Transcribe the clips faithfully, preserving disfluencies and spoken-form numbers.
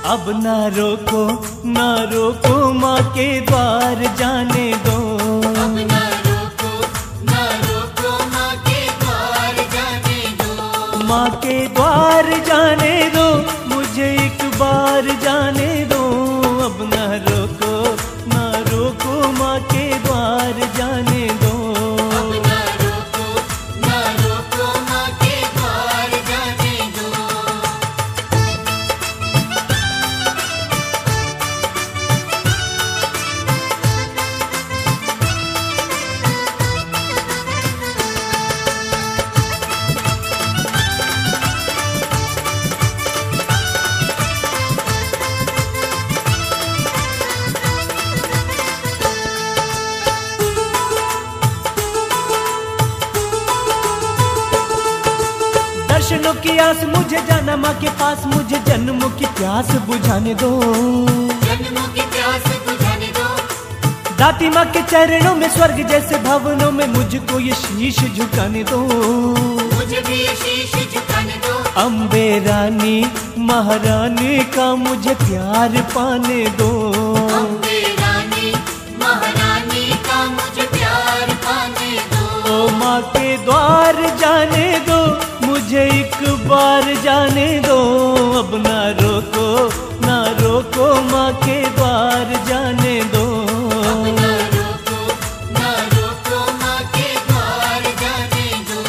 अब ना रोको ना रोको माँ के द्वार जाने दो। अब ना रोको ना रोको माँ के द्वार जाने दो। माँ के द्वार जाने दो, मुझे एक बार जाने दो। अब ना रोको ना रोको माँ के द्वार जाने दो। अब ना रोको ना रोको माँ के द्वार जाने दो। दर्शनों की आस मुझे जाना माँ के पास, मुझे जन्मों की प्यास बुझाने दो। जन्मों की प्यास बुझाने दो। दाती माँ के चरणों में स्वर्ग जैसे भवनों में मुझको ये शीश झुकाने दो। मुझे भी ये शीश झुकाने दो। अम्बे रानी महारानी का मुझे प्यार पाने दो। अम्बे रानी महारानी का मुझे प्यार पाने दो। ओ माँ के द्वार जाने दो, मुझे एक बार जाने दो। अब ना रोको ना रोको माँ के द्वार जाने दो। अब ना रोको ना रोको माँ के द्वार जाने दो।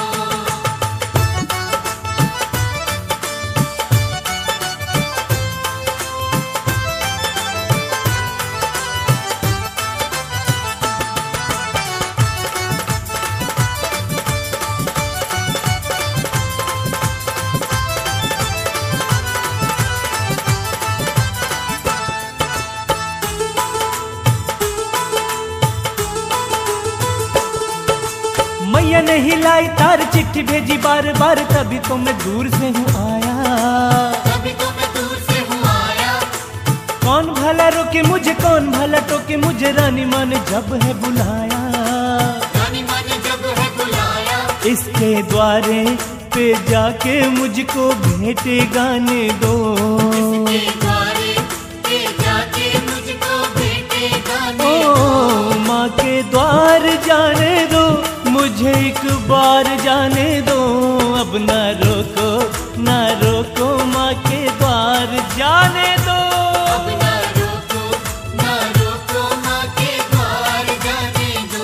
मैया ने हिलाई तार चिट्ठी भेजी बार बार, तभी तो मैं दूर से हूँ आया। तभी तो मैं दूर से हूँ आया। कौन भला रोके मुझे कौन भला टोके मुझे, रानी माँ ने जब है बुलाया। रानी माँ ने जब है बुलाया। इसके द्वारे पे जाके मुझको भेंटे गाने दो। इसके द्वारे पे जाके मुझको भेंटे गाने ओ दो। माँ के द्वार जाने दो, मुझे एक बार जाने दो। अब ना रोको ना रोको माँ के द्वार जाने दो। अब ना रोको ना रोको माँ के द्वार जाने दो।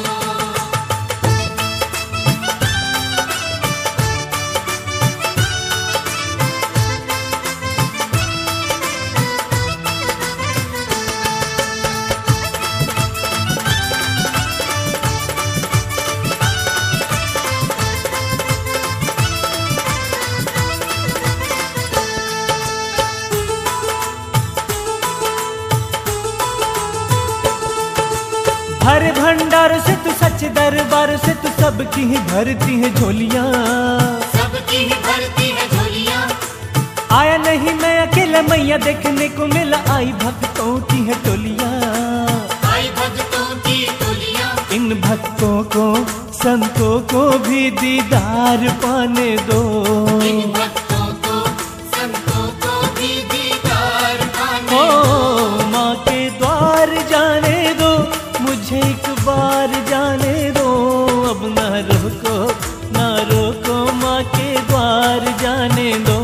हर भंडार से तू सच दरबार से तू सबकी ही भरती है झोलियाँ। सबकी ही भरती है झोलियाँ। आया नहीं मैं अकेला मैया देखने को मिला, आई भक्तों की है टोलियाँ। आई भक्तों की टोलियाँ। इन भक्तों को संतों को भी दीदार पाने दो। इन भक्तों को संतों को भी दीदार पाने ओ दो। माँ के द्वार जाने दो, मुझे एक बार जाने दो। अब ना रोको ना रोको माँ के द्वार जाने दो।